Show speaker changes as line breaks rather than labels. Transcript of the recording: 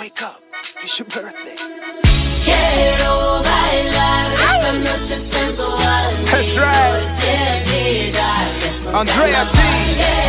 Wake up, it's your birthday.
Quiero bailar esta noche sensual.
That's right. Andrea T.